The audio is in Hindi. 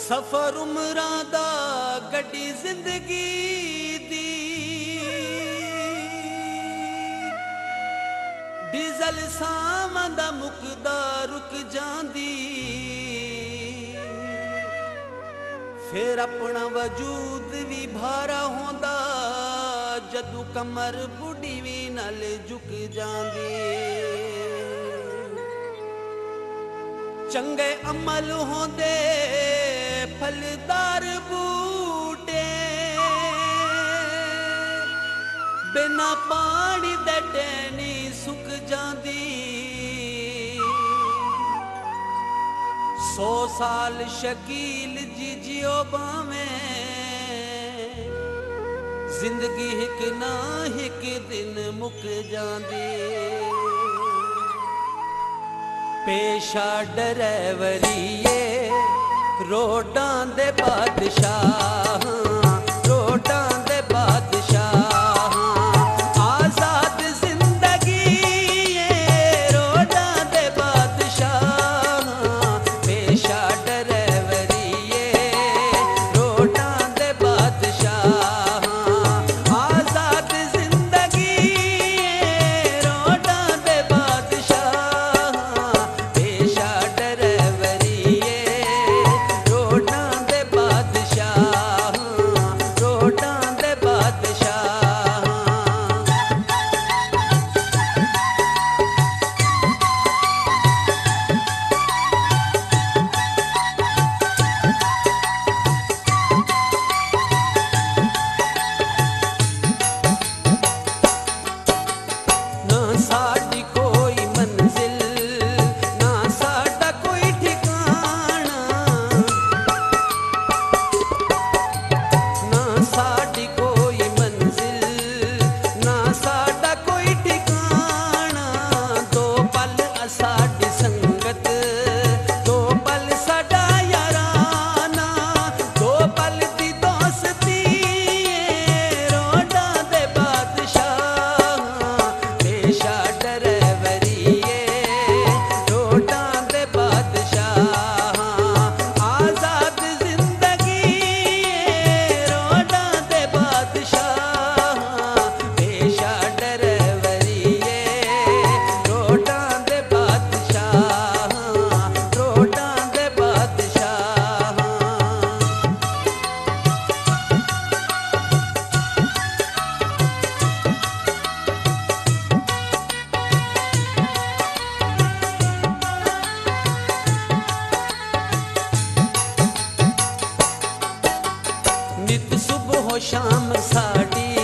सफर उमरां दा गड्डी जिंदगी दी डीजल सावां दा मुकदा रुक जांदी फिर अपना वजूद भी भारा होंदा जदू कमर बुढ़ी भी नाल झुक जांदी चंगे अमल होंदे फलदार बूटे बिना पानी दे टहनी सुक जांदी 100 साल शकील जी जियो बावें जिंदगी हिक ना हिक दिन मुक जांदी पेशा डरैवरीए रोडां दे बादशाह रोडां दे बादशाह आजाद जिंदगी रोडां दे बादशाह पेशा डरैवरीए रोडां दे बादशाह आजाद जिंदगी रोडां दे बादशाह पेशा डरैवरीए रोडां दे बादशाह रोडां दे बादशाह ना साडी कोई मंजिल ना साडा कोई ठिकाना ना साडी कोई मंजिल ना साडा कोई ठिकाना दो पल साडी संगत दो पल साडा याराना दो पल दी दोस्ती रोडां दे बादशाह पेशा डरैवरीए रोडां दे बादशाह आजाद जिंदगी रोडां दे बादशाह पेशा डरैवरीए रोडां दे बादशाह रोडां दे बादशाह नित सुबह शाम साडी